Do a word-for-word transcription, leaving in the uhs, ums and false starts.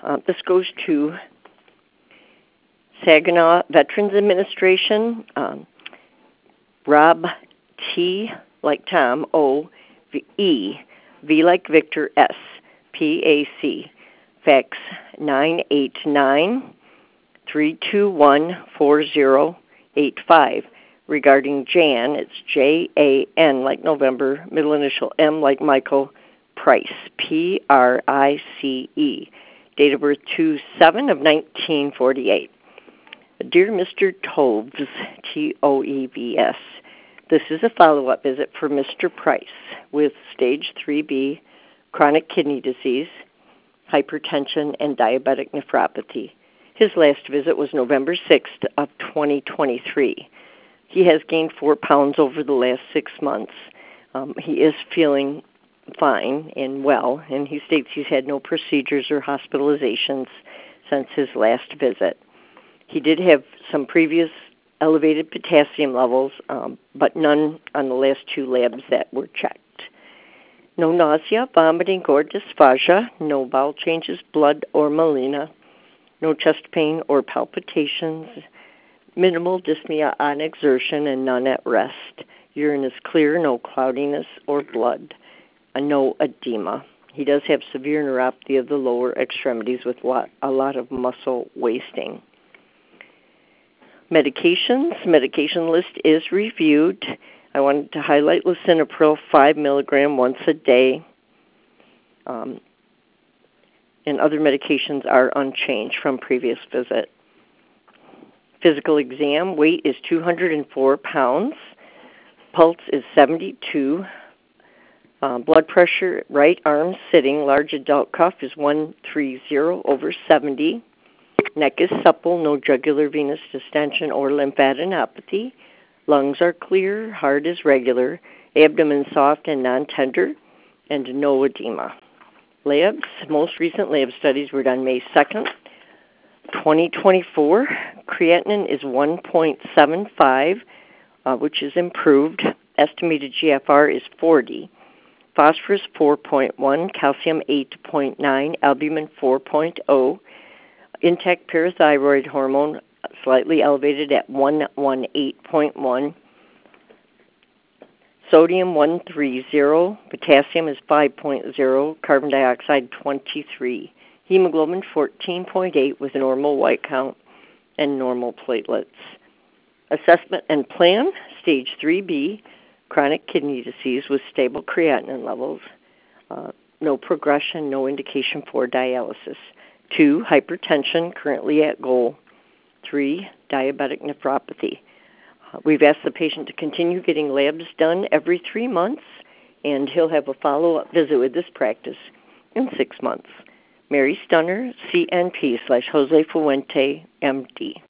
Uh, this goes to Saginaw Veterans Administration, um, Rob T. like Tom, O, v, E, V like Victor, S, P A C, fax nine eight nine, three two one, four zero eight five. Regarding Jan, it's J A N like November, middle initial M like Michael, Price, P R I C E. Date of birth two seven of nineteen forty-eight. Dear Mister Toews, T O E V S, this is a follow-up visit for Mister Price with stage three B, chronic kidney disease, hypertension, and diabetic nephropathy. His last visit was November sixth of twenty twenty-three. He has gained four pounds over the last six months. Um, he is feeling fine and well, and he states he's had no procedures or hospitalizations since his last visit. He did have some previous elevated potassium levels, um, but none on the last two labs that were checked. No nausea, vomiting, or dysphagia, no bowel changes, blood, or melena, no chest pain or palpitations, minimal dyspnea on exertion, and none at rest. Urine is clear, no cloudiness or blood, and no edema. He does have severe neuropathy of the lower extremities with lot, a lot of muscle wasting. Medications, medication list is reviewed. I wanted to highlight lisinopril, five milligram once a day. Um, and other medications are unchanged from previous visit. Physical exam, weight is two hundred four pounds. Pulse is seventy-two. Uh, blood pressure, right arm sitting, large adult cuff is one thirty over seventy. Neck is supple, no jugular venous distension or lymphadenopathy. Lungs are clear, heart is regular, abdomen soft and non-tender, and no edema. Labs, most recent lab studies were done May second, twenty twenty-four. Creatinine is one point seven five, uh, which is improved. Estimated G F R is forty. Phosphorus four point one, calcium eight point nine, albumin four point zero. Intact parathyroid hormone slightly elevated at one eighteen point one. Sodium one thirty, potassium is five point zero, carbon dioxide twenty-three. Hemoglobin fourteen point eight with a normal white count and normal platelets. Assessment and plan, stage three B, chronic kidney disease with stable creatinine levels, uh, no progression, no indication for dialysis. Two, hypertension, currently at goal. Three, diabetic nephropathy. Uh, we've asked the patient to continue getting labs done every three months, and he'll have a follow-up visit with this practice in six months. Mary Stunner, C N P slash Jose Fuente, M D.